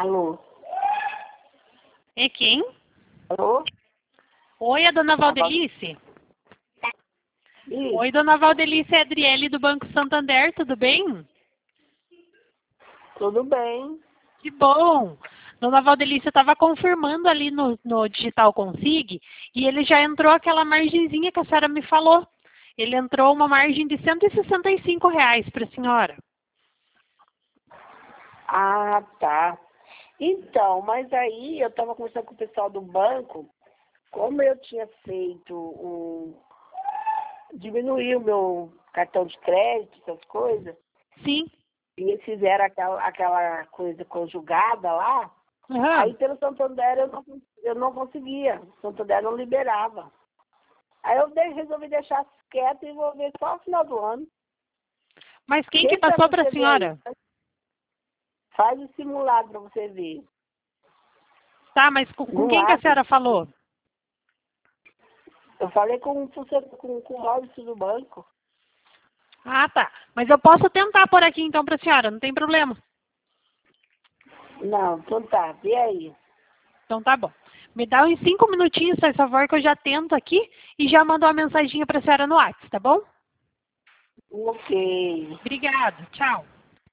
Alô? É quem? Alô? Oi, a dona Valdelice? Ih, Oi, dona Valdelice, é a Adriele do Banco Santander, tudo bem? tudo bem. Que bom! Dona Valdelice, eu estava confirmando ali no Digital Consig e ele já entrou aquela margenzinha que a senhora me falou. Ele entrou uma margem de R$ 165 para a senhora. Ah, tá. Então, mas aí eu estava conversando com o pessoal do banco, como eu tinha feito diminuir o meu cartão de crédito, essas coisas, Sim. e eles fizeram aquela coisa conjugada lá, Aham. aí pelo Santander eu não conseguia, o Santander não liberava. Aí eu resolvi deixar quieto e vou ver só no final do ano. Mas quem que Tenta passou para a você ver aí. senhora? Faz o simulado para você ver. Tá, mas com No quem que a senhora falou? Eu falei com o Maurício do banco. Ah, tá. Mas eu posso tentar por aqui então para a senhora, não tem problema. Não, então tá, vê aí. Então tá bom. Me dá uns 5 minutinhos, faz favor, que eu já tento aqui e já mando uma mensaginha para a senhora no WhatsApp, tá bom? Ok. Obrigada. Tchau.